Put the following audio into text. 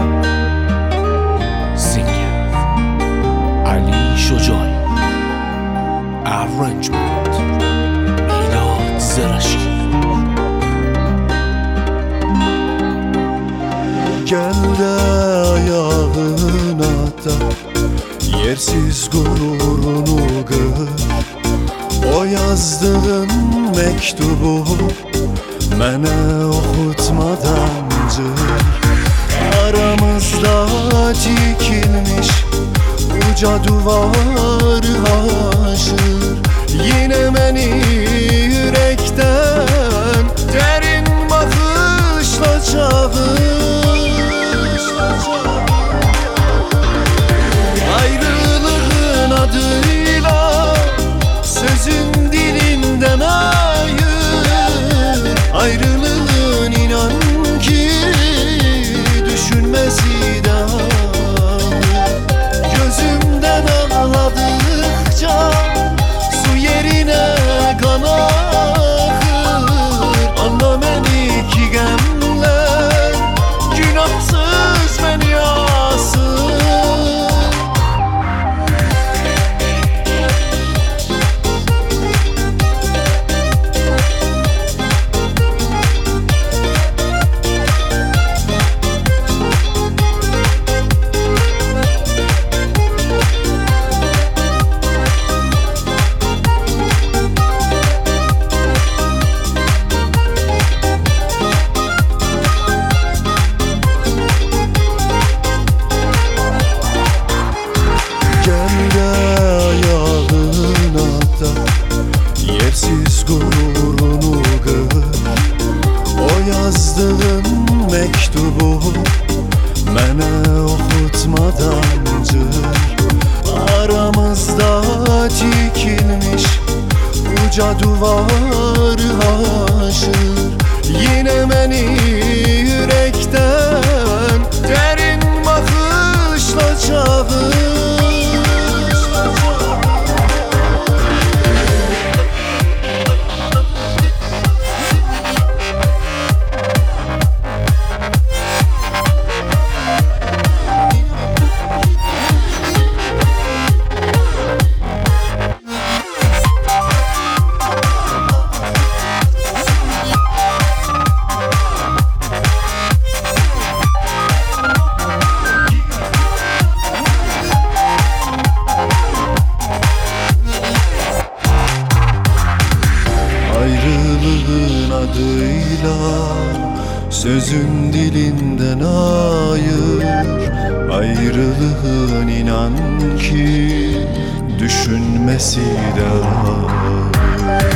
Singer Ali Shojoy. Arrangement Milad Zerashi. Gel de ayağına da yersiz gururunu kır. O yazdığın mektubu mənə oxutmadandır. Aramızda dikilmiş uca duvar aşır. Yine beni yürekten derin bakışla çağır. Ayrılığın adıyla sözün dilinden ayır. Ayrılığın inan ki düşünmesi de gözümden ağladıkça su yerine kan akır. Anla beni ki gemler günahsız beni yasır. Yersiz gururunu kır. O yazdığın mektubu mənə oxutmadandır. Aramızda dikilmiş uca duvar aşır. Yine beni yürekten derin bakışla çağır. Ayrılığın adıyla sözün dilinden ayır. Ayrılığın inan ki düşünmesi de ağır.